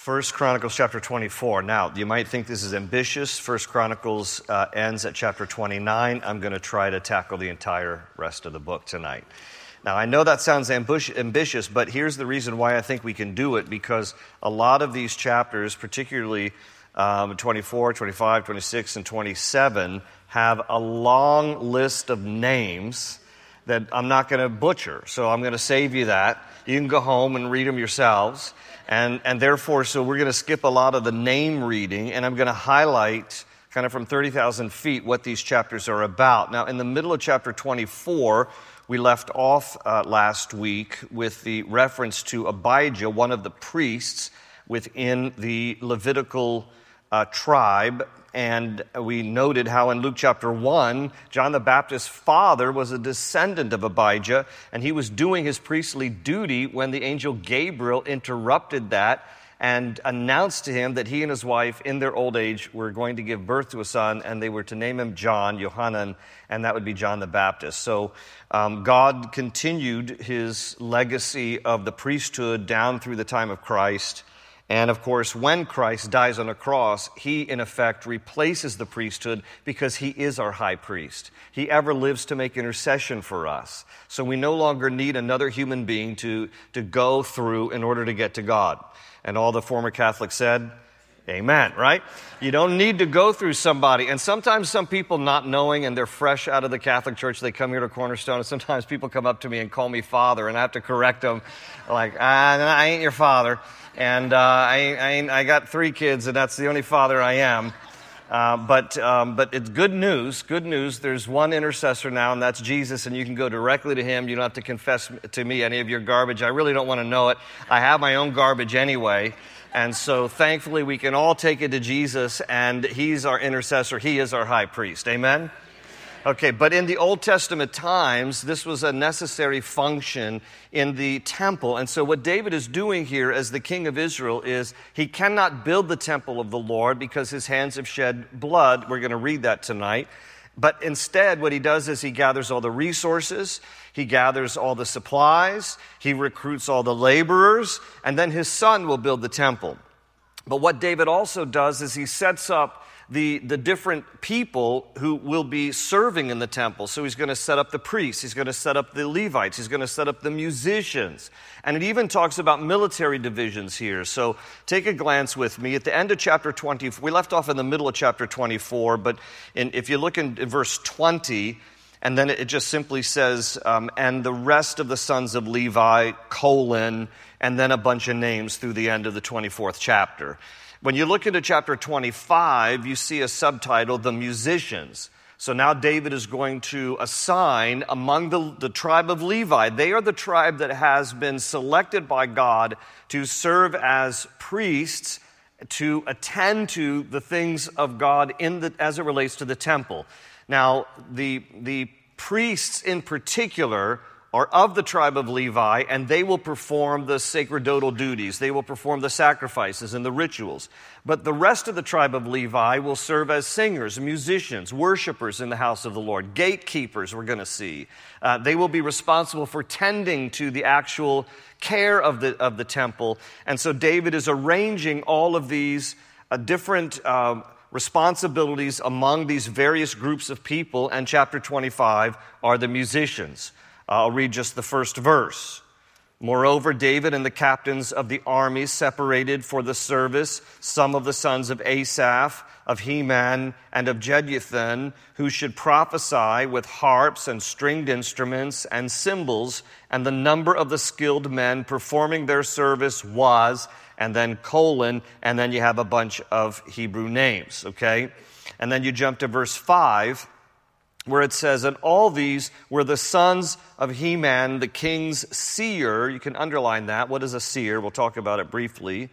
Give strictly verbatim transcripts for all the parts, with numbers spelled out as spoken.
First Chronicles chapter twenty-four. Now, you might think this is ambitious. First Chronicles uh, ends at chapter twenty-nine. I'm going to try to tackle the entire rest of the book tonight. Now, I know that sounds ambush, ambitious, but here's the reason why I think we can do it, because a lot of these chapters, particularly um, twenty-four, twenty-five, twenty-six, and twenty-seven, have a long list of names that I'm not going to butcher. So I'm going to save you that. You can go home and read them yourselves. And, and therefore, so we're going to skip a lot of the name reading, and I'm going to highlight kind of from thirty thousand feet what these chapters are about. Now, in the middle of chapter twenty-four, we left off uh, last week with the reference to Abijah, one of the priests within the Levitical uh, tribe. And we noted how in Luke chapter one, John the Baptist's father was a descendant of Abijah, and he was doing his priestly duty when the angel Gabriel interrupted that and announced to him that he and his wife, in their old age, were going to give birth to a son, and they were to name him John, Yohanan, and that would be John the Baptist. So um, God continued his legacy of the priesthood down through the time of Christ. And of course, when Christ dies on a cross, he in effect replaces the priesthood because he is our high priest. He ever lives to make intercession for us. So we no longer need another human being to, to go through in order to get to God. And all the former Catholics said, amen, right? You don't need to go through somebody. And sometimes some people not knowing, and they're fresh out of the Catholic Church, they come here to Cornerstone, and sometimes people come up to me and call me father, and I have to correct them, like, ah, I ain't your father. And uh, I, I, I got three kids, and that's the only father I am. Uh, but um, but it's good news, good news. There's one intercessor now, and that's Jesus, and you can go directly to him. You don't have to confess to me any of your garbage. I really don't want to know it. I have my own garbage anyway. And so thankfully we can all take it to Jesus, and he's our intercessor. He is our high priest. Amen? Okay, but in the Old Testament times, this was a necessary function in the temple. And so what David is doing here as the king of Israel is he cannot build the temple of the Lord because his hands have shed blood. We're going to read that tonight. But instead, what he does is he gathers all the resources, he gathers all the supplies, he recruits all the laborers, and then his son will build the temple. But what David also does is he sets up the, the different people who will be serving in the temple. So he's going to set up the priests, he's going to set up the Levites, he's going to set up the musicians. And it even talks about military divisions here. So take a glance with me. At the end of chapter twenty, we left off in the middle of chapter twenty-four, but in, if you look in, in verse twenty, and then it just simply says, um, and the rest of the sons of Levi, colon, and then a bunch of names through the end of the twenty-fourth chapter. When you look into chapter twenty-five, you see a subtitle, The Musicians. So now David is going to assign among the, the tribe of Levi. They are the tribe that has been selected by God to serve as priests, to attend to the things of God in the, as it relates to the temple. Now, the, the priests in particular are of the tribe of Levi, and they will perform the sacerdotal duties. They will perform the sacrifices and the rituals. But the rest of the tribe of Levi will serve as singers, musicians, worshipers in the house of the Lord, gatekeepers, we're going to see. Uh, they will be responsible for tending to the actual care of the, of the temple. And so David is arranging all of these uh, different uh, responsibilities among these various groups of people, and chapter twenty-five are the musicians. I'll read just the first verse. Moreover, David and the captains of the armies separated for the service some of the sons of Asaph, of Heman, and of Jeduthun, who should prophesy with harps and stringed instruments and cymbals, and the number of the skilled men performing their service was, and then colon, and then you have a bunch of Hebrew names, okay? And then you jump to verse five, where it says, and all these were the sons of Heman, the king's seer. You can underline that. What is a seer? We'll talk about it briefly.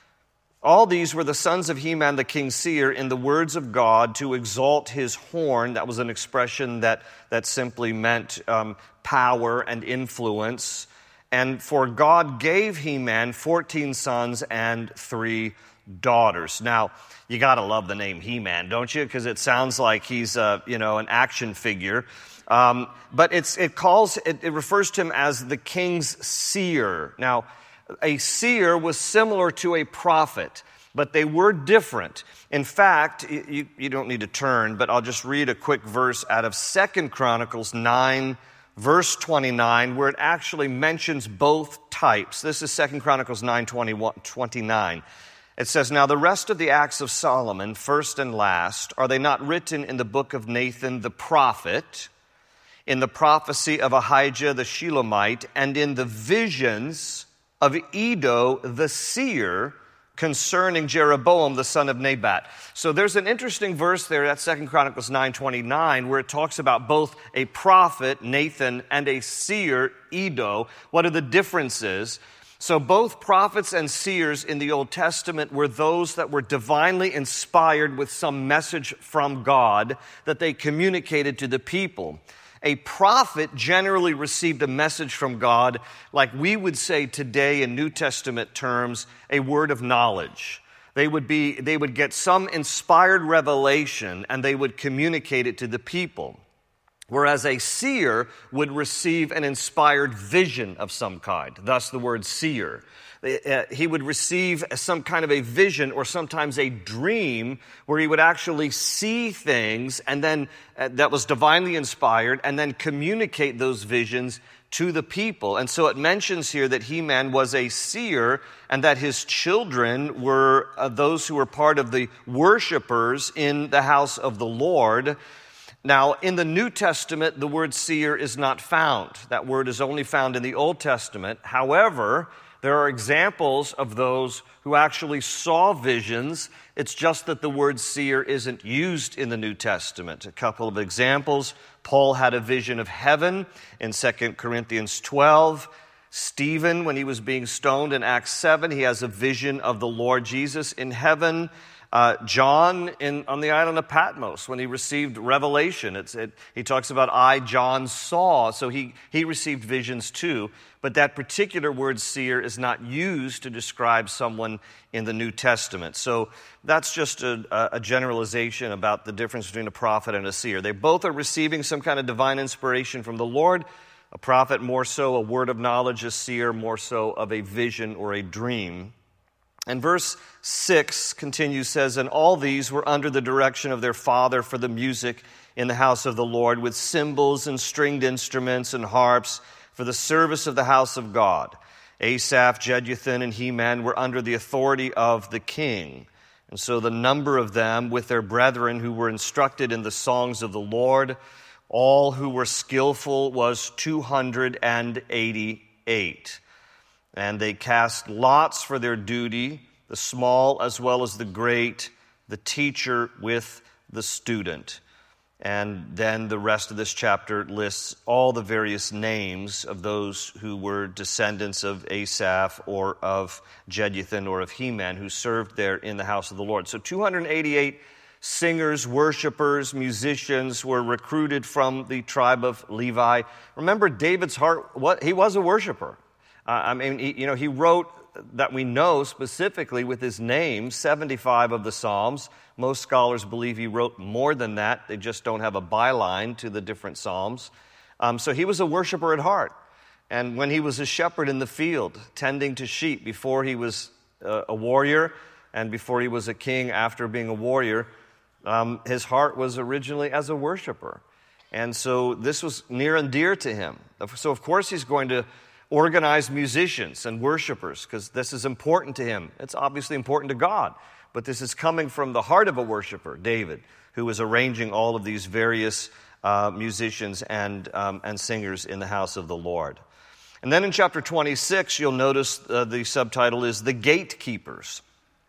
All these were the sons of Heman, the king's seer, in the words of God to exalt his horn. That was an expression that, that simply meant um, power and influence. And for God gave Heman fourteen sons and three daughters. Now, you got to love the name He-Man, don't you? Because it sounds like he's a, you know, an action figure. Um, but it's it calls it, it refers to him as the king's seer. Now, a seer was similar to a prophet, but they were different. In fact, you, you don't need to turn, but I'll just read a quick verse out of Second Chronicles nine, verse twenty-nine, where it actually mentions both types. This is Second Chronicles nine, twenty-nine. It says, "Now the rest of the acts of Solomon, first and last, are they not written in the book of Nathan the prophet, in the prophecy of Ahijah the Shilomite, and in the visions of Edo the seer concerning Jeroboam the son of Nebat?" So there's an interesting verse there at Second Chronicles nine twenty-nine where it talks about both a prophet, Nathan, and a seer, Edo. What are the differences? So both prophets and seers in the Old Testament were those that were divinely inspired with some message from God that they communicated to the people. A prophet generally received a message from God, like we would say today in New Testament terms, a word of knowledge. They would be, they would get some inspired revelation and they would communicate it to the people. Whereas a seer would receive an inspired vision of some kind, thus the word seer. He would receive some kind of a vision or sometimes a dream where he would actually see things and then uh, that was divinely inspired and then communicate those visions to the people. And so it mentions here that Heman was a seer and that his children were uh, those who were part of the worshipers in the house of the Lord. Now, in the New Testament, the word seer is not found. That word is only found in the Old Testament. However, there are examples of those who actually saw visions. It's just that the word seer isn't used in the New Testament. A couple of examples. Paul had a vision of heaven in Second Corinthians twelve. Stephen, when he was being stoned in Acts seven, he has a vision of the Lord Jesus in heaven. Uh, John in, on the island of Patmos, when he received revelation, it's, it, he talks about, "I, John, saw." So he, he received visions too. But that particular word seer is not used to describe someone in the New Testament. So that's just a, a generalization about the difference between a prophet and a seer. They both are receiving some kind of divine inspiration from the Lord. A prophet more so a word of knowledge, a seer more so of a vision or a dream. And verse six continues, says, "And all these were under the direction of their father for the music in the house of the Lord, with cymbals and stringed instruments and harps for the service of the house of God. Asaph, Jeduthun, and Heman were under the authority of the king. And so the number of them with their brethren who were instructed in the songs of the Lord, all who were skillful, was two hundred eighty-eight. And they cast lots for their duty, the small as well as the great, the teacher with the student." And then the rest of this chapter lists all the various names of those who were descendants of Asaph or of Jeduthun or of Heman who served there in the house of the Lord. So two hundred eighty-eight singers, worshipers, musicians were recruited from the tribe of Levi. Remember, David's heart, what he was a worshiper. Uh, I mean, he, you know, he wrote, that we know specifically with his name, seventy-five of the Psalms. Most scholars believe he wrote more than that. They just don't have a byline to the different Psalms. Um, so he was a worshiper at heart. And when he was a shepherd in the field, tending to sheep, before he was uh, a warrior and before he was a king after being a warrior, um, his heart was originally as a worshiper. And so this was near and dear to him. So of course he's going to organize musicians and worshipers because this is important to him. It's obviously important to God, but this is coming from the heart of a worshiper, David, who was arranging all of these various uh, musicians and um, and singers in the house of the Lord. And then in chapter twenty-six, you'll notice uh, the subtitle is "The Gatekeepers."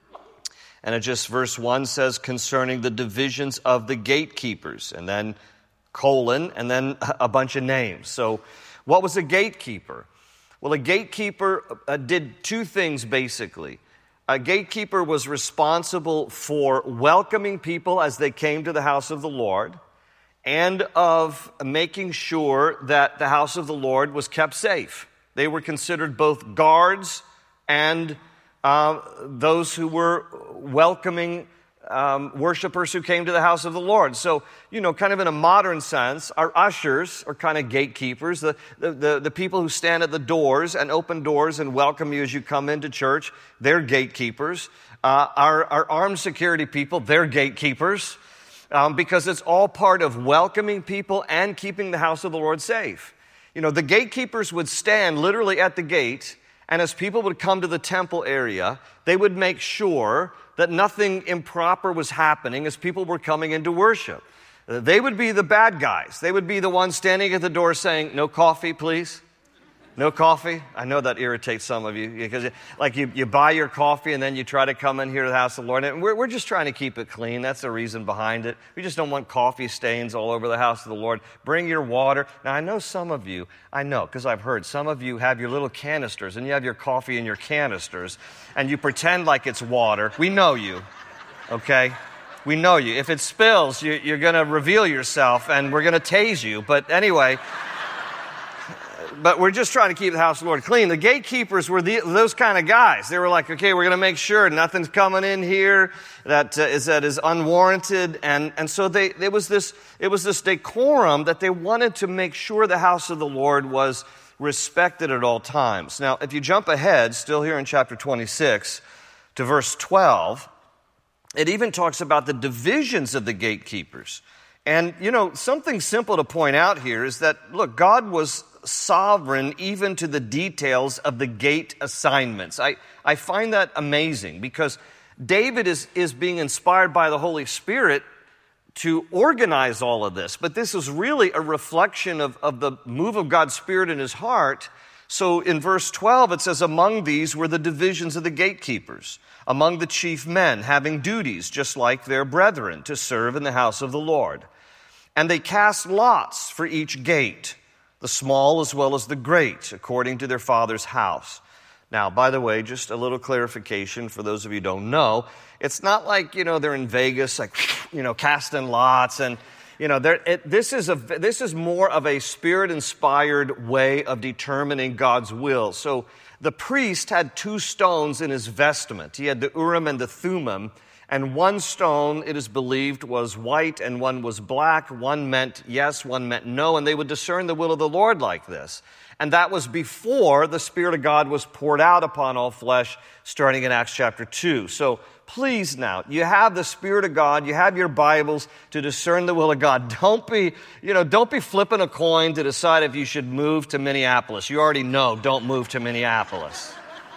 And it just, verse one says, "Concerning the divisions of the gatekeepers," and then colon, and then a bunch of names. So what was a gatekeeper? Well, a gatekeeper uh, did two things, basically. A gatekeeper was responsible for welcoming people as they came to the house of the Lord and of making sure that the house of the Lord was kept safe. They were considered both guards and uh, those who were welcoming um, worshipers who came to the house of the Lord. So, you know, kind of in a modern sense, our ushers are kind of gatekeepers, the, the, the, the people who stand at the doors and open doors and welcome you as you come into church. They're gatekeepers. Uh, our, our armed security people, they're gatekeepers. Um, because it's all part of welcoming people and keeping the house of the Lord safe. You know, the gatekeepers would stand literally at the gate, and as people would come to the temple area, they would make sure that nothing improper was happening as people were coming into worship. They would be the bad guys. They would be the ones standing at the door saying, "No coffee, please. No coffee." I know that irritates some of you because like you, you buy your coffee and then you try to come in here to the house of the Lord. And we're, we're just trying to keep it clean. That's the reason behind it. We just don't want coffee stains all over the house of the Lord. Bring your water. Now, I know some of you, I know because I've heard, some of you have your little canisters and you have your coffee in your canisters and you pretend like it's water. We know you, okay? We know you. If it spills, you, you're going to reveal yourself and we're going to tase you. But anyway... But we're just trying to keep the house of the Lord clean. The gatekeepers were the, those kind of guys. They were like, okay, we're going to make sure nothing's coming in here that uh, is that is unwarranted. And, and so they, it was this it was this decorum that they wanted to make sure the house of the Lord was respected at all times. Now, if you jump ahead, still here in chapter twenty-six, to verse twelve, it even talks about the divisions of the gatekeepers. And, you know, something simple to point out here is that, look, God was sovereign even to the details of the gate assignments. I, I find that amazing because David is, is being inspired by the Holy Spirit to organize all of this. But this is really a reflection of, of the move of God's Spirit in his heart. So in verse twelve, it says, among these were the divisions of the gatekeepers, among the chief men, having duties just like their brethren to serve in the house of the Lord. And they cast lots for each gate, the small as well as the great, according to their father's house. Now, by the way, just a little clarification for those of you who don't know. It's not like, you know, they're in Vegas, like, you know, casting lots. And, you know, it, this is a this is more of a Spirit-inspired way of determining God's will. So the priest had two stones in his vestment. He had the Urim and the Thummim. And one stone, it is believed, was white and one was black. One meant yes, one meant no. And they would discern the will of the Lord like this. And that was before the Spirit of God was poured out upon all flesh, starting in Acts chapter two. So please now, you have the Spirit of God, you have your Bibles to discern the will of God. Don't be, you know, don't be flipping a coin to decide if you should move to Minneapolis. You already know, don't move to Minneapolis.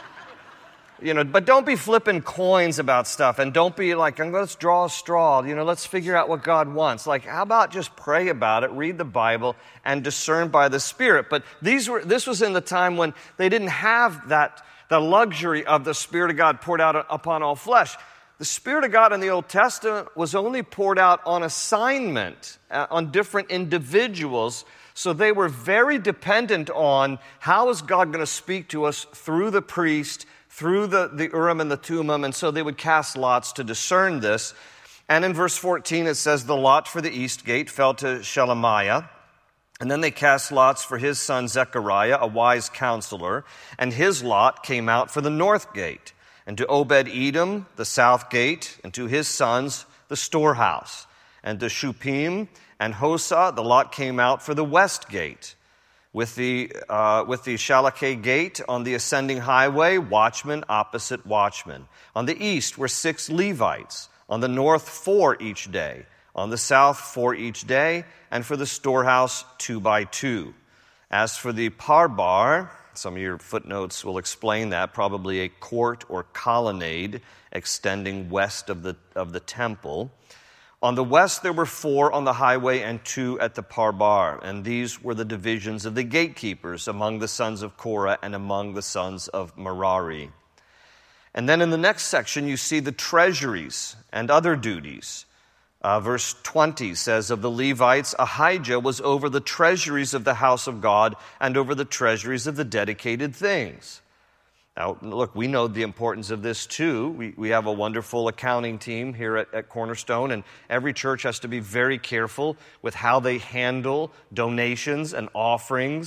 You know, but don't be flipping coins about stuff and don't be like, let's draw a straw. You know, let's figure out what God wants. Like, how about just pray about it, read the Bible, and discern by the Spirit? But these were, this was in the time when they didn't have that, the luxury of the Spirit of God poured out upon all flesh. The Spirit of God in the Old Testament was only poured out on assignment, uh, on different individuals. So they were very dependent on how is God going to speak to us through the priest, through the, the Urim and the Thummim, and so they would cast lots to discern this. And in verse fourteen, it says, the lot for the east gate fell to Shelemiah, and then they cast lots for his son Zechariah, a wise counselor, and his lot came out for the north gate, and to Obed-Edom, the south gate, and to his sons, the storehouse, and to Shuppim and Hosah, the lot came out for the west gate. With the uh, with the Shalakeh gate on the ascending highway, watchmen opposite watchmen. On the east were six Levites. On the north, four each day. On the south, four each day. And for the storehouse, two by two. As for the Parbar, some of your footnotes will explain that, probably a court or colonnade extending west of the of the temple. On the west, there were four on the highway and two at the Parbar, and these were the divisions of the gatekeepers among the sons of Korah and among the sons of Merari. And then in the next section, you see the treasuries and other duties. Uh, verse twenty says, of the Levites, Ahijah was over the treasuries of the house of God and over the treasuries of the dedicated things. Now, look, we know the importance of this too. We, we have a wonderful accounting team here at, at Cornerstone, and every church has to be very careful with how they handle donations and offerings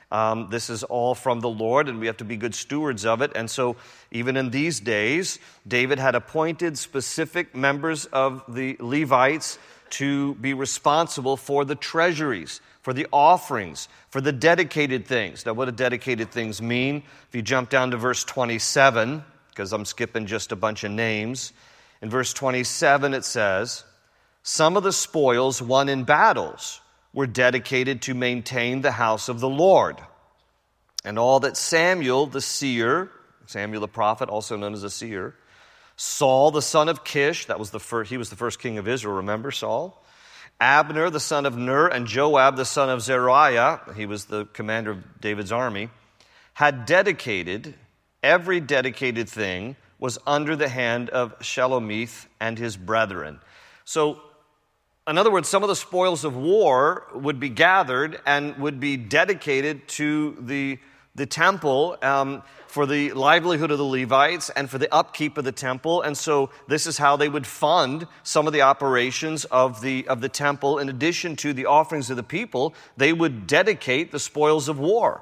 Um, this is all from the Lord, and we have to be good stewards of it. And so even in these days, David had appointed specific members of the Levites to be responsible for the treasuries, for the offerings, for the dedicated things. Now, what do dedicated things mean? If you jump down to verse twenty-seven, because I'm skipping just a bunch of names. In verse twenty-seven, it says, "Some of the spoils won in battles were dedicated to maintain the house of the Lord. And all that Samuel the seer," Samuel the prophet, also known as a seer, "Saul the son of Kish," that was the first, he was the first king of Israel, remember Saul? "Abner the son of Ner, and Joab the son of Zeruiah," he was the commander of David's army, "had dedicated, every dedicated thing was under the hand of Shelomith and his brethren." So, in other words, some of the spoils of war would be gathered and would be dedicated to the, the temple um, for the livelihood of the Levites and for the upkeep of the temple. And so this is how they would fund some of the operations of the, of the temple. In addition to the offerings of the people, they would dedicate the spoils of war.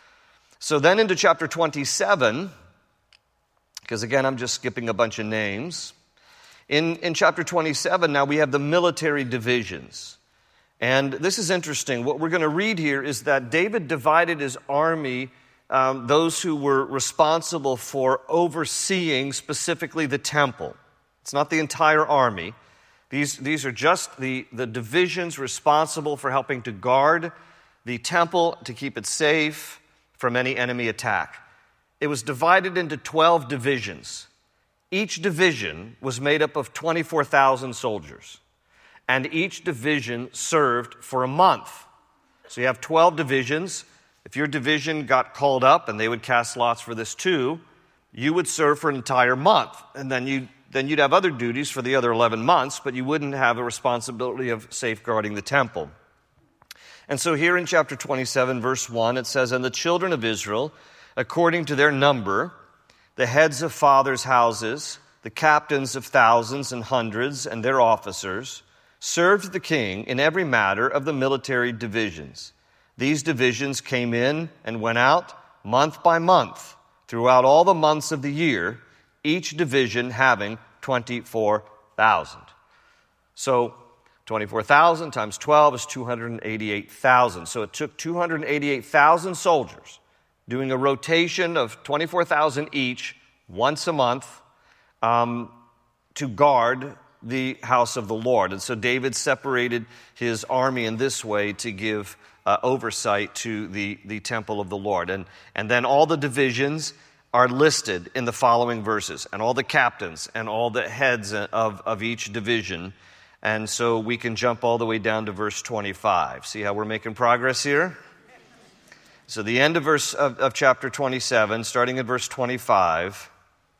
So then into chapter twenty-seven, because again, I'm just skipping a bunch of names. In, in chapter twenty-seven, now we have the military divisions. And this is interesting. What we're going to read here is that David divided his army, um, those who were responsible for overseeing specifically the temple. It's not the entire army. These, these are just the, the divisions responsible for helping to guard the temple, to keep it safe from any enemy attack. It was divided into twelve divisions. Each division was made up of twenty-four thousand soldiers, and each division served for a month. So you have twelve divisions. If your division got called up, and they would cast lots for this too, you would serve for an entire month. And then, you, then you'd have other duties for the other eleven months, but you wouldn't have a responsibility of safeguarding the temple. And so here in chapter twenty-seven, verse one, it says, "And the children of Israel, according to their number, the heads of fathers' houses, the captains of thousands and hundreds, and their officers, served the king in every matter of the military divisions. These divisions came in and went out month by month, throughout all the months of the year, each division having twenty-four thousand. So twenty-four thousand times twelve is two hundred eighty-eight thousand. So it took two hundred eighty-eight thousand soldiers doing a rotation of twenty-four thousand each once a month um, to guard the house of the Lord. And so David separated his army in this way to give uh, oversight to the, the temple of the Lord. And, and then all the divisions are listed in the following verses, and all the captains and all the heads of, of each division. And so we can jump all the way down to verse twenty-five. See how we're making progress here? So the end of verse of, of chapter twenty-seven, starting at verse twenty-five.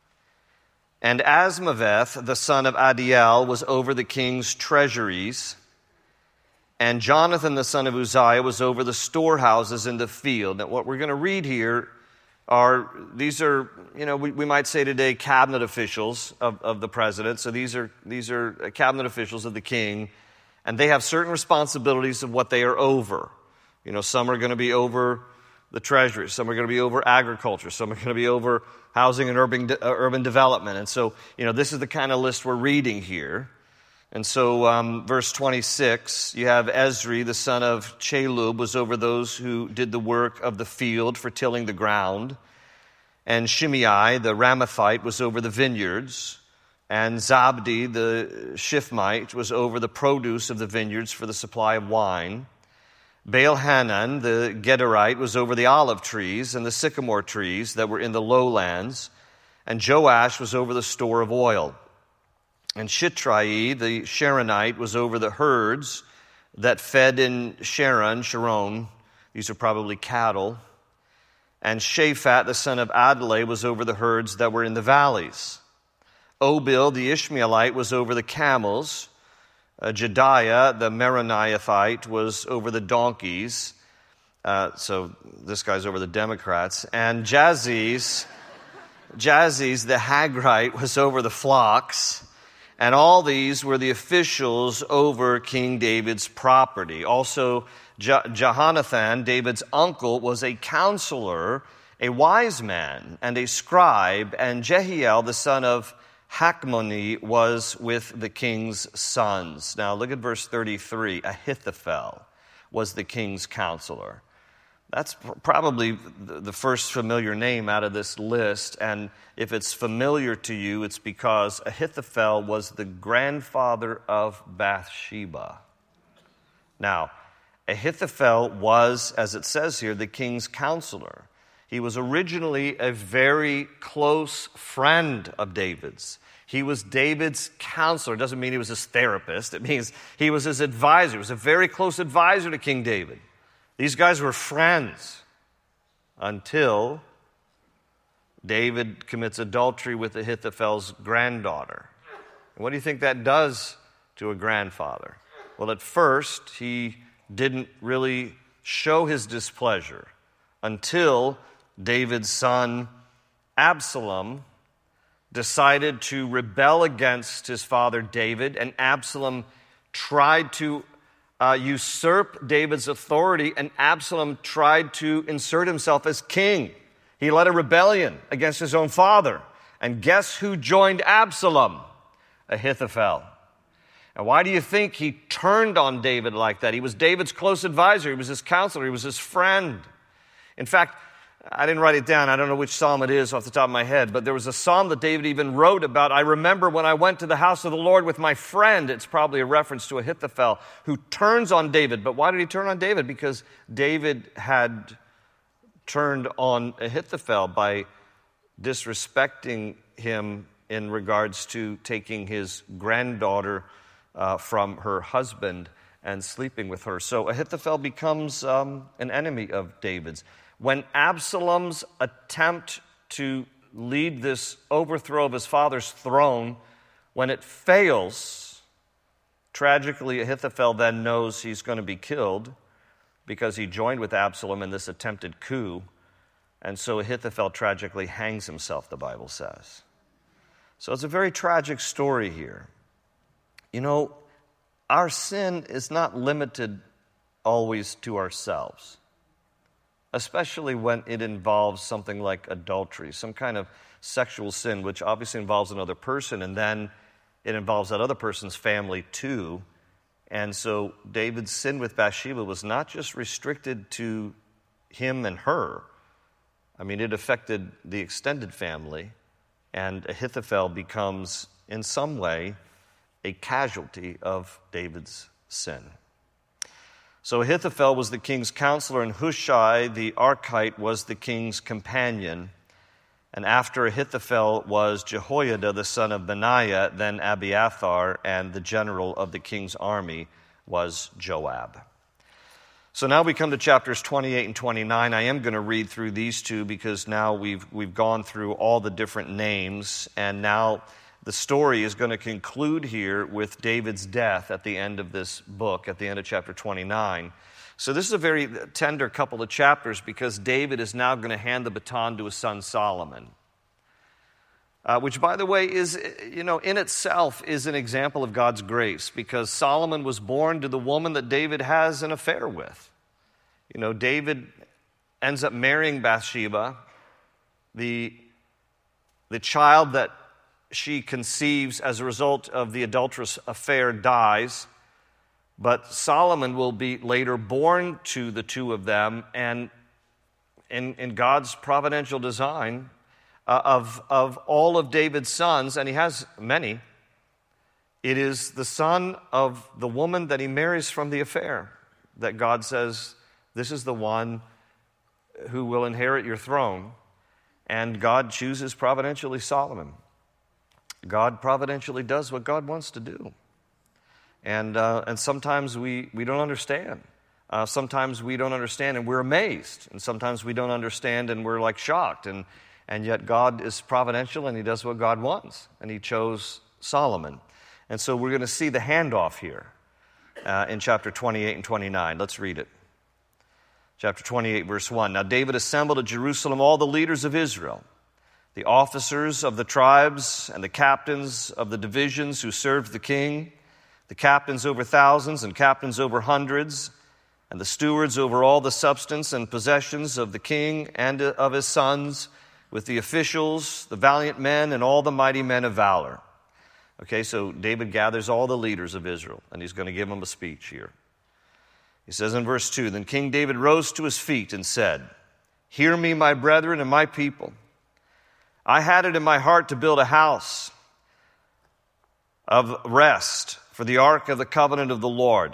"And Asmaveth, the son of Adiel, was over the king's treasuries, and Jonathan, the son of Uzziah, was over the storehouses in the field." Now, what we're going to read here are, these are, you know, we, we might say today cabinet officials of, of the president. So these are, these are cabinet officials of the king, and they have certain responsibilities of what they are over. You know, some are going to be over the treasury, some are going to be over agriculture, some are going to be over housing and urban, de- uh, urban development. And so, you know, this is the kind of list we're reading here. And so, um, verse twenty-six, you have Ezri, the son of Chalub, was over those who did the work of the field for tilling the ground. And Shimei, the Ramathite, was over the vineyards. And Zabdi, the Shifmite, was over the produce of the vineyards for the supply of wine. Baal-Hanan, the Gederite, was over the olive trees and the sycamore trees that were in the lowlands. And Joash was over the store of oil. And Shitrai, the Sharonite, was over the herds that fed in Sharon, Sharon. These are probably cattle. And Shaphat, the son of Adlai, was over the herds that were in the valleys. Obil, the Ishmaelite, was over the camels. Uh, Jediah, the Meroniothite, was over the donkeys. Uh, so this guy's over the Democrats. And Jaziz, Jaziz, the Hagrite, was over the flocks. And all these were the officials over King David's property. Also, Je- Jehonathan, David's uncle, was a counselor, a wise man, and a scribe, and Jehiel, the son of Hakmoni, was with the king's sons. Now look at verse thirty-three. Ahithophel was the king's counselor. That's probably the first familiar name out of this list, and if it's familiar to you, it's because Ahithophel was the grandfather of Bathsheba. Now, Ahithophel was, as it says here, the king's counselor. He was originally a very close friend of David's. He was David's counselor. It doesn't mean he was his therapist. It means he was his advisor. He was a very close advisor to King David. These guys were friends until David commits adultery with Ahithophel's granddaughter. And what do you think that does to a grandfather? Well, at first, he didn't really show his displeasure until David's son Absalom decided to rebel against his father David, and Absalom tried to uh, usurp David's authority, and Absalom tried to insert himself as king. He led a rebellion against his own father. And guess who joined Absalom? Ahithophel. And why do you think he turned on David like that? He was David's close advisor. He was his counselor. He was his friend. In fact, I didn't write it down. I don't know which psalm it is off the top of my head, but there was a psalm that David even wrote about. I remember when I went to the house of the Lord with my friend. It's probably a reference to Ahithophel, who turns on David. But why did he turn on David? Because David had turned on Ahithophel by disrespecting him in regards to taking his granddaughter uh, from her husband and sleeping with her. So Ahithophel becomes um, an enemy of David's. When Absalom's attempt to lead this overthrow of his father's throne, when it fails, tragically Ahithophel then knows he's going to be killed because he joined with Absalom in this attempted coup. And so Ahithophel tragically hangs himself, the Bible says. So it's a very tragic story here. You know, our sin is not limited always to ourselves, especially when it involves something like adultery, some kind of sexual sin, which obviously involves another person, and then it involves that other person's family too. And so David's sin with Bathsheba was not just restricted to him and her. I mean, it affected the extended family, and Ahithophel becomes, in some way, a casualty of David's sin. So Ahithophel was the king's counselor, and Hushai the Archite was the king's companion. And after Ahithophel was Jehoiada the son of Benaiah, then Abiathar, and the general of the king's army was Joab. So now we come to chapters twenty-eight and twenty-nine. I am going to read through these two because now we've we've gone through all the different names, and now the story is going to conclude here with David's death at the end of this book, at the end of chapter twenty-nine. So this is a very tender couple of chapters because David is now going to hand the baton to his son Solomon, uh, which, by the way, is, you know, in itself is an example of God's grace, because Solomon was born to the woman that David has an affair with. You know, David ends up marrying Bathsheba. The, the child that she conceives as a result of the adulterous affair dies, but Solomon will be later born to the two of them, and in, in God's providential design uh, of, of all of David's sons, and he has many, it is the son of the woman that he marries from the affair that God says, this is the one who will inherit your throne. And God chooses providentially Solomon. God providentially does what God wants to do. And uh, and sometimes we, we don't understand. Uh, sometimes we don't understand and we're amazed. And sometimes we don't understand and we're like shocked. And, and yet God is providential and he does what God wants. And he chose Solomon. And so we're going to see the handoff here uh, in chapter twenty-eight and twenty-nine. Let's read it. Chapter twenty-eight, verse one. Now David assembled at Jerusalem all the leaders of Israel, the officers of the tribes and the captains of the divisions who served the king, the captains over thousands and captains over hundreds, and the stewards over all the substance and possessions of the king and of his sons, with the officials, the valiant men, and all the mighty men of valor. Okay, so David gathers all the leaders of Israel, and he's going to give them a speech here. He says in verse two, "Then King David rose to his feet and said, 'Hear me, my brethren and my people. I had it in my heart to build a house of rest for the ark of the covenant of the Lord,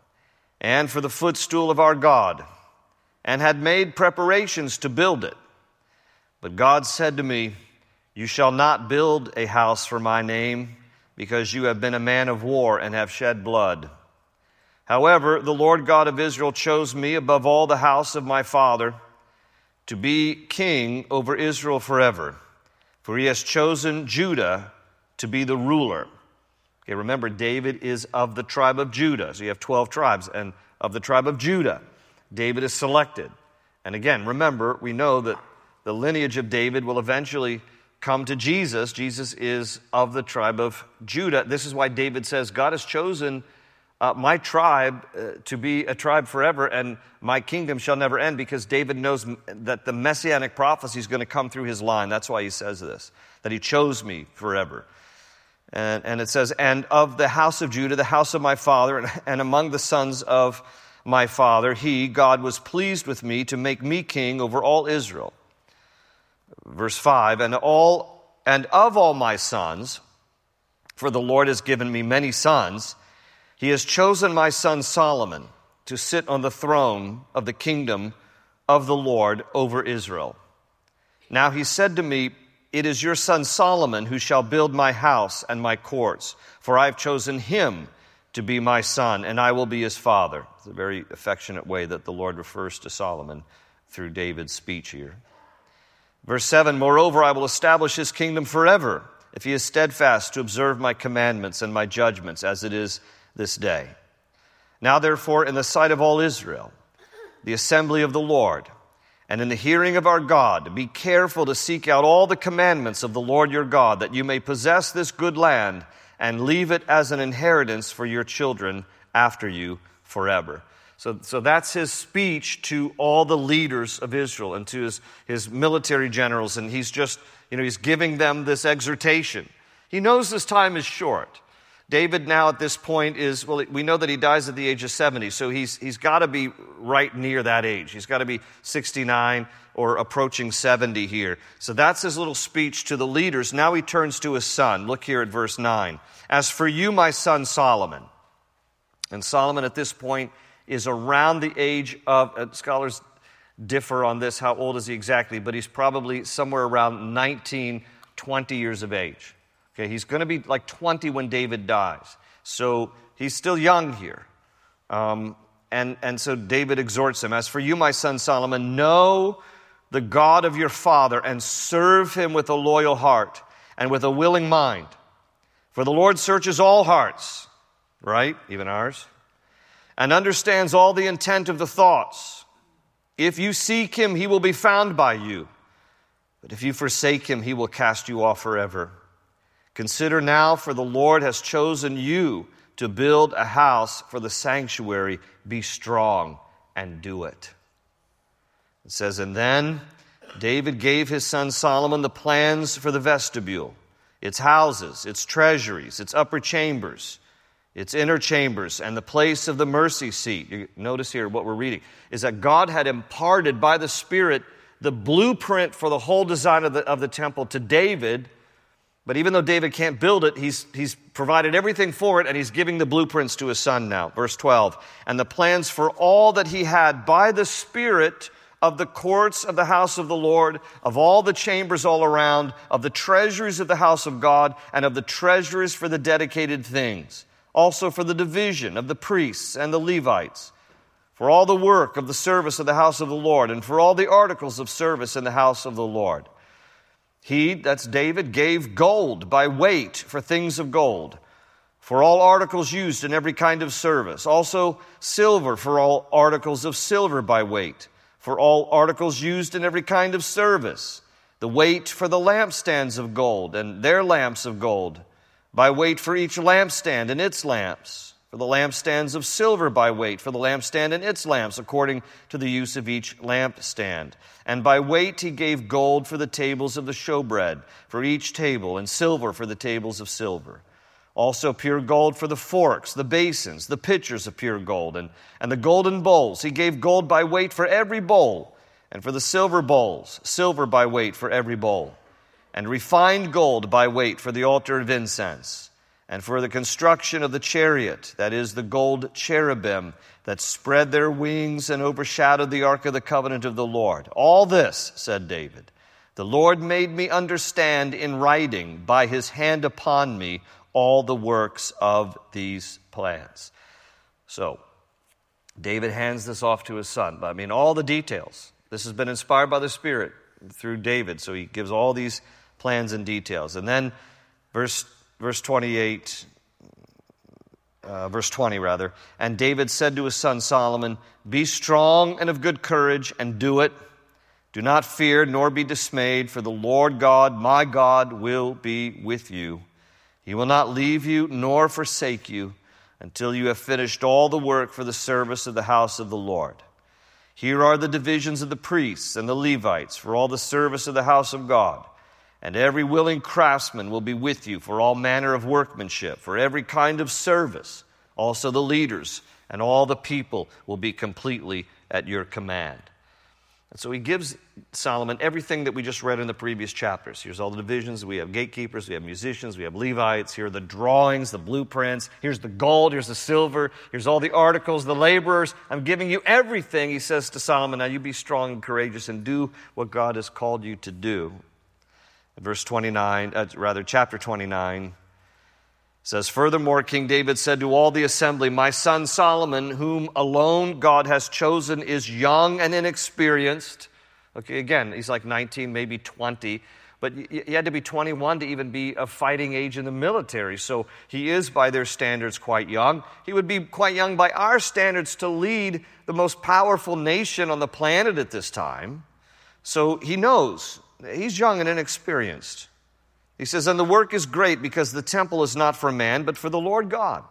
and for the footstool of our God, and had made preparations to build it. But God said to me, You shall not build a house for my name, because you have been a man of war and have shed blood. However, the Lord God of Israel chose me above all the house of my father to be king over Israel forever, for he has chosen Judah to be the ruler.'" Okay, remember, David is of the tribe of Judah. So you have twelve tribes, and of the tribe of Judah, David is selected. And again, remember, we know that the lineage of David will eventually come to Jesus. Jesus is of the tribe of Judah. This is why David says, God has chosen uh, my tribe uh, to be a tribe forever, and my kingdom shall never end, because David knows that the messianic prophecy is going to come through his line. That's why he says this, that he chose me forever. And, and it says, "And of the house of Judah, the house of my father, and, and among the sons of my father, he, God, was pleased with me to make me king over all Israel." Verse five, "And all and of all my sons, for the Lord has given me many sons, he has chosen my son Solomon to sit on the throne of the kingdom of the Lord over Israel. Now he said to me, It is your son Solomon who shall build my house and my courts, for I have chosen him to be my son, and I will be his father." It's a very affectionate way that the Lord refers to Solomon through David's speech here. Verse seven, "Moreover, I will establish his kingdom forever, if he is steadfast to observe my commandments and my judgments, as it is this day. Now, therefore, in the sight of all Israel, the assembly of the Lord, and in the hearing of our God, be careful to seek out all the commandments of the Lord your God, that you may possess this good land and leave it as an inheritance for your children after you forever." So, so that's his speech to all the leaders of Israel and to his, his military generals. And he's just, you know, he's giving them this exhortation. He knows this time is short. David now at this point is, well, we know that he dies at the age of seventy, so he's he's got to be right near that age. He's got to be sixty-nine or approaching seventy here. So that's his little speech to the leaders. Now he turns to his son. Look here at verse nine. "As for you, my son Solomon," and Solomon at this point is around the age of, uh, scholars differ on this, how old is he exactly, but he's probably somewhere around nineteen, twenty years of age. Okay, he's going to be like twenty when David dies. So he's still young here. Um, and, and so David exhorts him, "As for you, my son Solomon, know the God of your father and serve him with a loyal heart and with a willing mind. For the Lord searches all hearts," right, even ours, "and understands all the intent of the thoughts. If you seek him, he will be found by you. But if you forsake him, he will cast you off forever. Consider now, for the Lord has chosen you to build a house for the sanctuary. Be strong and do it." It says, "And then David gave his son Solomon the plans for the vestibule, its houses, its treasuries, its upper chambers, its inner chambers, and the place of the mercy seat." You notice here what we're reading is that God had imparted by the Spirit the blueprint for the whole design of the, of the temple to David. But even though David can't build it, he's, he's provided everything for it, and he's giving the blueprints to his son now. Verse twelve, "And the plans for all that he had by the Spirit of the courts of the house of the Lord, of all the chambers all around, of the treasuries of the house of God, and of the treasuries for the dedicated things, also for the division of the priests and the Levites, for all the work of the service of the house of the Lord, and for all the articles of service in the house of the Lord. He," that's David, "gave gold by weight for things of gold, for all articles used in every kind of service. Also silver for all articles of silver by weight, for all articles used in every kind of service. The weight for the lampstands of gold and their lamps of gold, by weight for each lampstand and its lamps, for for the lampstands of silver by weight, for the lampstand and its lamps, according to the use of each lampstand. And by weight he gave gold for the tables of the showbread, for each table, and silver for the tables of silver. Also pure gold for the forks, the basins, the pitchers of pure gold, and, and the golden bowls. He gave gold by weight for every bowl, and for the silver bowls, silver by weight for every bowl, and refined gold by weight for the altar of incense, and for the construction of the chariot, that is, the gold cherubim that spread their wings and overshadowed the ark of the covenant of the Lord. All this, said David, the Lord made me understand in writing by his hand upon me all the works of these plans. So, David hands this off to his son. I mean, all the details. This has been inspired by the Spirit through David, so he gives all these plans and details. And then, verse verse twenty-eight, uh, verse twenty rather, and David said to his son Solomon, be strong and of good courage, and do it. Do not fear, nor be dismayed, for the Lord God, my God, will be with you. He will not leave you nor forsake you until you have finished all the work for the service of the house of the Lord. Here are the divisions of the priests and the Levites for all the service of the house of God. And every willing craftsman will be with you for all manner of workmanship, for every kind of service. Also the leaders and all the people will be completely at your command. And so he gives Solomon everything that we just read in the previous chapters. Here's all the divisions. We have gatekeepers, we have musicians, we have Levites. Here are the drawings, the blueprints. Here's the gold, here's the silver. Here's all the articles, the laborers. I'm giving you everything, he says to Solomon. Now you be strong and courageous and do what God has called you to do. Verse twenty-nine, uh, rather chapter twenty-nine, says, furthermore, King David said to all the assembly, my son Solomon, whom alone God has chosen, is young and inexperienced. Okay, again, he's like nineteen, maybe twenty, but he had to be twenty-one to even be of fighting age in the military. So he is, by their standards, quite young. He would be quite young by our standards to lead the most powerful nation on the planet at this time. So he knows. He's young and inexperienced. He says, and the work is great because the temple is not for man, but for the Lord God.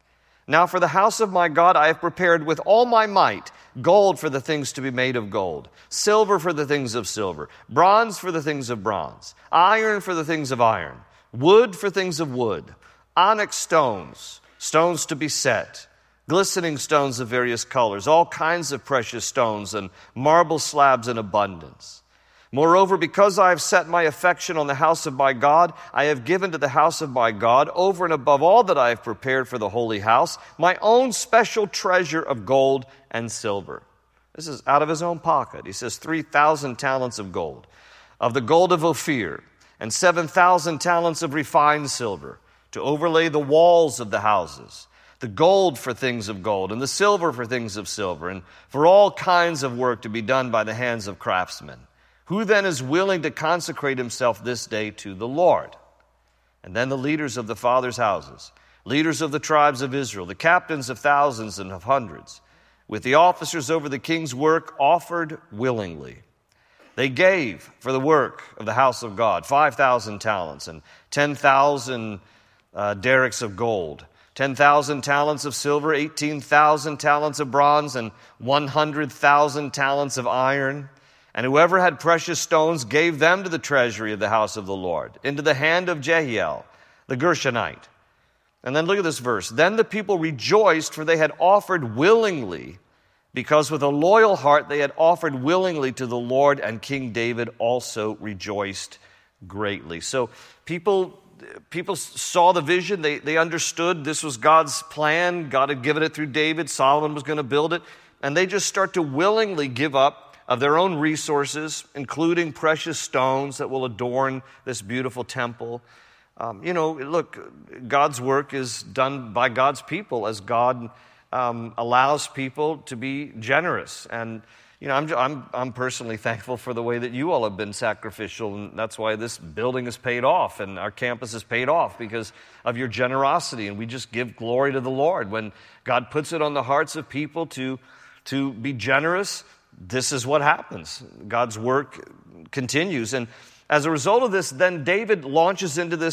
Now for the house of my God I have prepared with all my might gold for the things to be made of gold, silver for the things of silver, bronze for the things of bronze, iron for the things of iron, wood for things of wood, onyx stones, stones to be set, glistening stones of various colors, all kinds of precious stones, and marble slabs in abundance. Moreover, because I have set my affection on the house of my God, I have given to the house of my God, over and above all that I have prepared for the holy house, my own special treasure of gold and silver. This is out of his own pocket. He says three thousand talents of gold, of the gold of Ophir, and seven thousand talents of refined silver, to overlay the walls of the houses, the gold for things of gold, and the silver for things of silver, and for all kinds of work to be done by the hands of craftsmen. Who then is willing to consecrate himself this day to the Lord? And then the leaders of the fathers' houses, leaders of the tribes of Israel, the captains of thousands and of hundreds, with the officers over the king's work, offered willingly. They gave for the work of the house of God five thousand talents and ten thousand uh, derricks of gold, ten thousand talents of silver, eighteen thousand talents of bronze, and one hundred thousand talents of iron. And whoever had precious stones gave them to the treasury of the house of the Lord, into the hand of Jehiel, the Gershonite. And then look at this verse. Then the people rejoiced, for they had offered willingly, because with a loyal heart they had offered willingly to the Lord, and King David also rejoiced greatly. So people, people saw the vision. They, they understood this was God's plan. God had given it through David. Solomon was going to build it. And they just start to willingly give up of their own resources, including precious stones that will adorn this beautiful temple. Um, you know, look, God's work is done by God's people as God um, allows people to be generous. And, you know, I'm, I'm, I'm personally thankful for the way that you all have been sacrificial, and that's why this building is paid off and our campus is paid off, because of your generosity. And we just give glory to the Lord. When God puts it on the hearts of people to, to be generous, this is what happens. God's work continues. And as a result of this, then David launches into this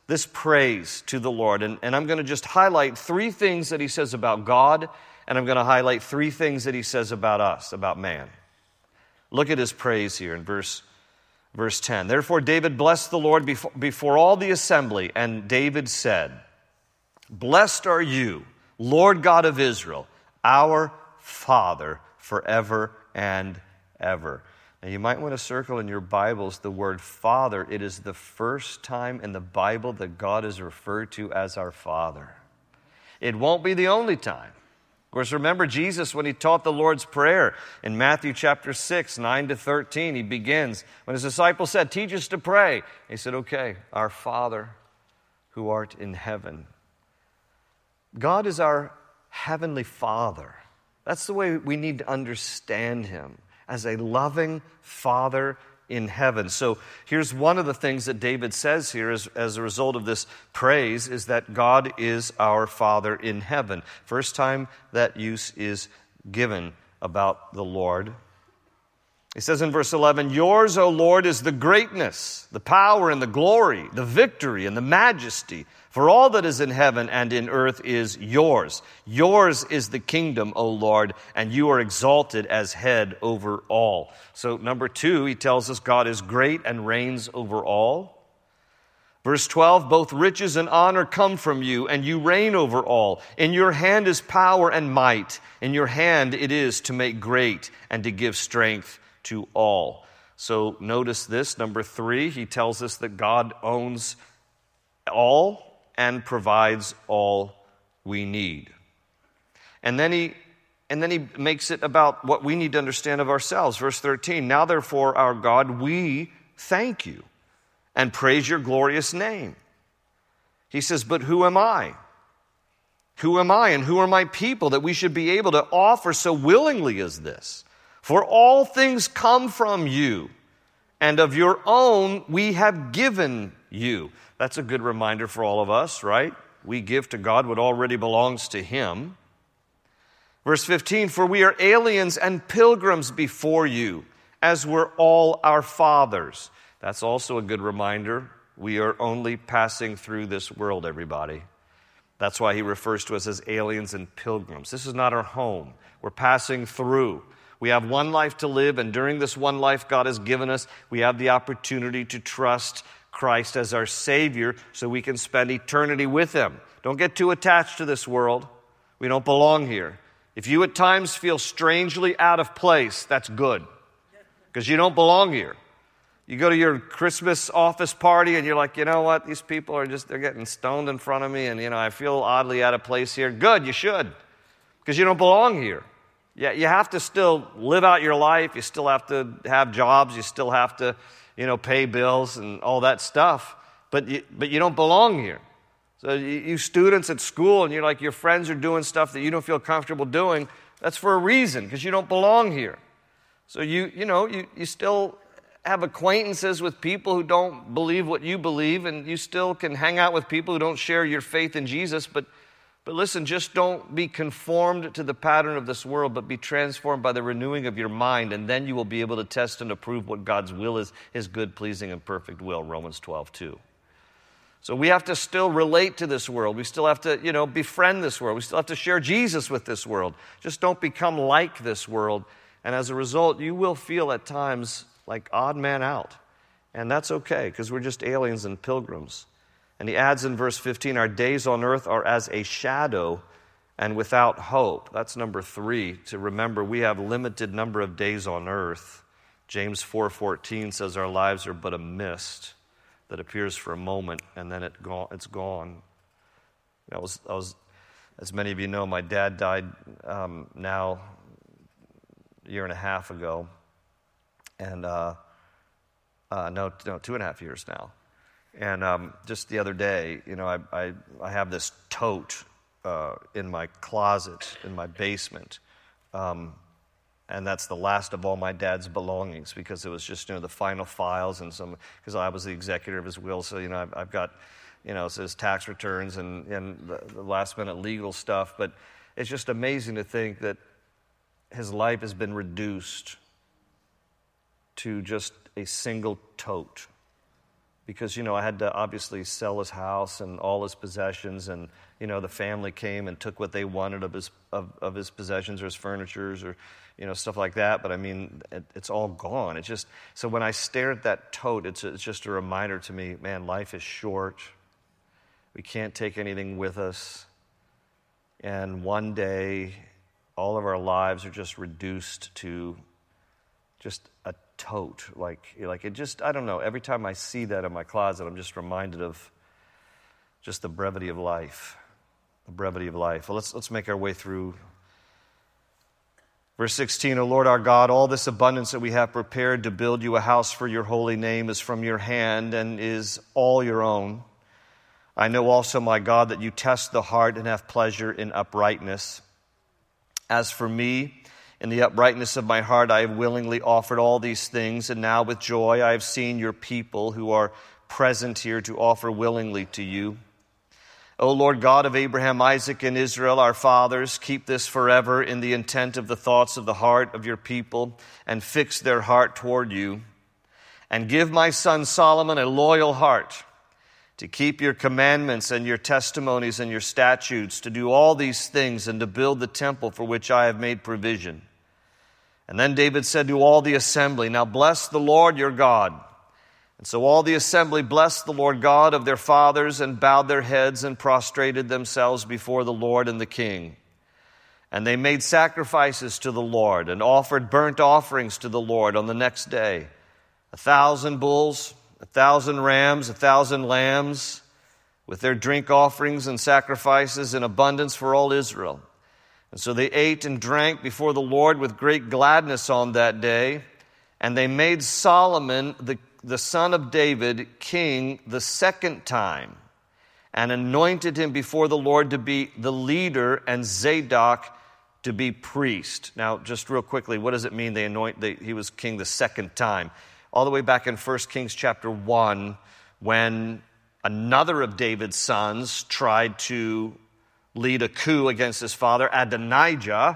this praise to the Lord. And, and I'm going to just highlight three things that he says about God, and I'm going to highlight three things that he says about us, about man. Look at his praise here in verse, verse ten. Therefore David blessed the Lord before, before all the assembly, and David said, Blessed are you, Lord God of Israel, our Father, forever and ever. Now you might want to circle in your Bibles the word Father. It is the first time in the Bible that God is referred to as our Father. It won't be the only time. Of course, remember Jesus when he taught the Lord's Prayer in Matthew chapter six, nine to thirteen. He begins, when his disciples said, teach us to pray. He said, okay, our Father who art in heaven. God is our heavenly Father. That's the way we need to understand him, as a loving Father in heaven. So here's one of the things that David says here as, as a result of this praise is that God is our Father in heaven. First time that use is given about the Lord. He says in verse eleven, Yours, O Lord, is the greatness, the power and the glory, the victory and the majesty. For all that is in heaven and in earth is yours. Yours is the kingdom, O Lord, and you are exalted as head over all. So number two, he tells us God is great and reigns over all. Verse twelve, both riches and honor come from you, and you reign over all. In your hand is power and might. In your hand it is to make great and to give strength to all. So notice this, number three, he tells us that God owns all and provides all we need. And then he and then he makes it about what we need to understand of ourselves. Verse thirteen, Now therefore, our God, we thank you and praise your glorious name. He says, but who am I? Who am I and who are my people that we should be able to offer so willingly as this? For all things come from you, and of your own we have given you. That's a good reminder for all of us, right? We give to God what already belongs to him. Verse fifteen, for we are aliens and pilgrims before you, as were all our fathers. That's also a good reminder. We are only passing through this world, everybody. That's why he refers to us as aliens and pilgrims. This is not our home. We're passing through. We have one life to live, and during this one life God has given us, we have the opportunity to trust Christ as our Savior so we can spend eternity with him. Don't get too attached to this world. We don't belong here. If you at times feel strangely out of place, that's good, because you don't belong here. You go to your Christmas office party and you're like, you know what, these people are just, they're getting stoned in front of me and, you know, I feel oddly out of place here. Good, you should, because you don't belong here. Yeah, you have to still live out your life. You still have to have jobs. You still have to, you know, pay bills and all that stuff. But you, but you don't belong here. So you, you students at school and you're like, your friends are doing stuff that you don't feel comfortable doing. That's for a reason, because you don't belong here. So you, you know, you, you still have acquaintances with people who don't believe what you believe, and you still can hang out with people who don't share your faith in Jesus, but But listen, just don't be conformed to the pattern of this world, but be transformed by the renewing of your mind, and then you will be able to test and approve what God's will is, his good, pleasing, and perfect will, Romans twelve two. So we have to still relate to this world. We still have to, you know, befriend this world. We still have to share Jesus with this world. Just don't become like this world, and as a result, you will feel at times like odd man out, and that's okay, because we're just aliens and pilgrims. And he adds in verse fifteen, our days on earth are as a shadow and without hope. That's number three, to remember we have limited number of days on earth. James four fourteen says our lives are but a mist that appears for a moment and then it go- it's gone. I was, I was, as many of you know, my dad died um, now a year and a half ago. And uh, uh, no, no, two and a half years now. And um, just the other day, you know, I I, I have this tote uh, in my closet, in my basement. Um, and that's the last of all my dad's belongings, because it was just, you know, the final files and some, because I was the executor of his will. So, you know, I've, I've got, you know, his tax returns and, and the, the last minute legal stuff. But it's just amazing to think that his life has been reduced to just a single tote because, you know, I had to obviously sell his house and all his possessions, and, you know, the family came and took what they wanted of his of, of his possessions or his furnitures or, you know, stuff like that. But I mean, it, it's all gone. It's just, so when I stare at that tote, it's, it's just a reminder to me, man, life is short. We can't take anything with us. And one day, all of our lives are just reduced to just a tote. Like, like it just, I don't know, every time I see that in my closet, I'm just reminded of just the brevity of life. The brevity of life. Well, let's, let's make our way through. Verse sixteen, O Lord our God, all this abundance that we have prepared to build you a house for your holy name is from your hand and is all your own. I know also, my God, that you test the heart and have pleasure in uprightness. As for me, in the uprightness of my heart, I have willingly offered all these things, and now with joy I have seen your people who are present here to offer willingly to you. O Lord God of Abraham, Isaac, and Israel, our fathers, keep this forever in the intent of the thoughts of the heart of your people, and fix their heart toward you. And give my son Solomon a loyal heart, to keep your commandments and your testimonies and your statutes, to do all these things and to build the temple for which I have made provision. And then David said to all the assembly, now bless the Lord your God. And so all the assembly blessed the Lord God of their fathers and bowed their heads and prostrated themselves before the Lord and the king. And they made sacrifices to the Lord and offered burnt offerings to the Lord on the next day, a thousand bulls, a thousand rams, a thousand lambs, with their drink offerings and sacrifices in abundance for all Israel. And so they ate and drank before the Lord with great gladness on that day. And they made Solomon, the, the son of David, king the second time, and anointed him before the Lord to be the leader, and Zadok to be priest. Now, just real quickly, what does it mean they anoint? They, he was king the second time. All the way back in First Kings chapter one, when another of David's sons tried to lead a coup against his father, Adonijah,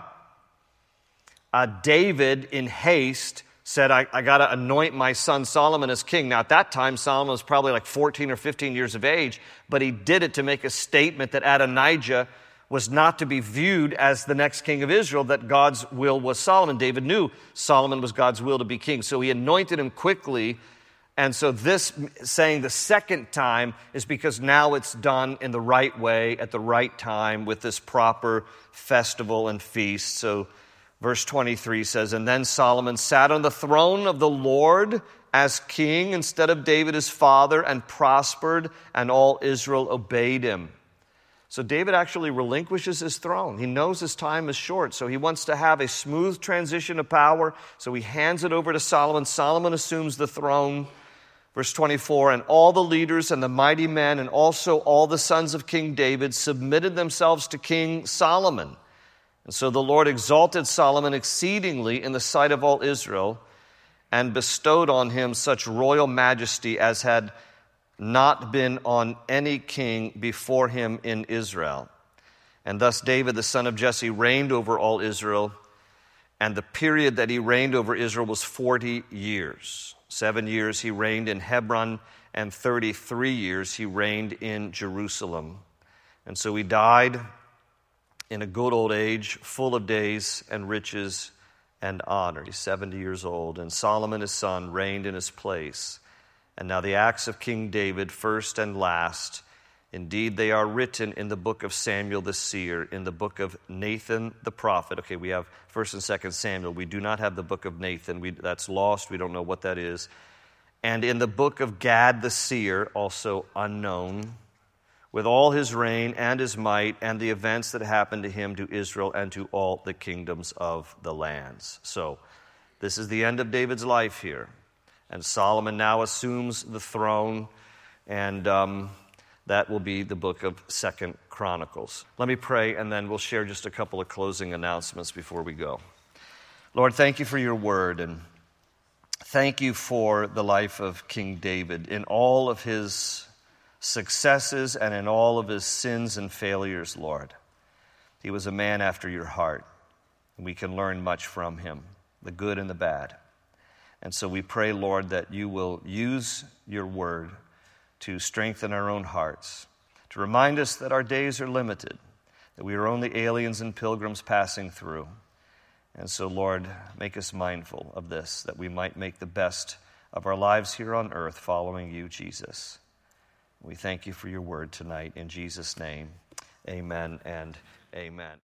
uh, David, in haste, said, I, I got to anoint my son Solomon as king. Now, at that time, Solomon was probably like fourteen or fifteen years of age, but he did it to make a statement that Adonijah was not to be viewed as the next king of Israel, that God's will was Solomon. David knew Solomon was God's will to be king, so he anointed him quickly. And so this saying the second time is because now it's done in the right way, at the right time, with this proper festival and feast. So verse twenty-three says, and then Solomon sat on the throne of the Lord as king instead of David his father, and prospered, and all Israel obeyed him. So David actually relinquishes his throne. He knows his time is short, so he wants to have a smooth transition of power, so he hands it over to Solomon. Solomon assumes the throne. Verse twenty-four, and all the leaders and the mighty men and also all the sons of King David submitted themselves to King Solomon. And so the Lord exalted Solomon exceedingly in the sight of all Israel, and bestowed on him such royal majesty as had not been on any king before him in Israel. And thus David, the son of Jesse, reigned over all Israel, and the period that he reigned over Israel was forty years. Seven years he reigned in Hebron, and thirty-three years he reigned in Jerusalem. And so he died in a good old age, full of days and riches and honor. He's seventy years old, and Solomon his son reigned in his place. And now the acts of King David, first and last, indeed they are written in the book of Samuel the seer, in the book of Nathan the prophet. Okay, we have First and Second Samuel. We do not have the book of Nathan. We, that's lost. We don't know what that is. And in the book of Gad the seer, also unknown, with all his reign and his might and the events that happened to him, to Israel, and to all the kingdoms of the lands. So this is the end of David's life here. And Solomon now assumes the throne, and um, that will be the book of Second Chronicles. Let me pray, and then we'll share just a couple of closing announcements before we go. Lord, thank you for your word, and thank you for the life of King David in all of his successes and in all of his sins and failures, Lord. He was a man after your heart, and we can learn much from him, the good and the bad. And so we pray, Lord, that you will use your word to strengthen our own hearts, to remind us that our days are limited, that we are only aliens and pilgrims passing through. And so, Lord, make us mindful of this, that we might make the best of our lives here on earth following you, Jesus. We thank you for your word tonight. In Jesus' name, amen and amen.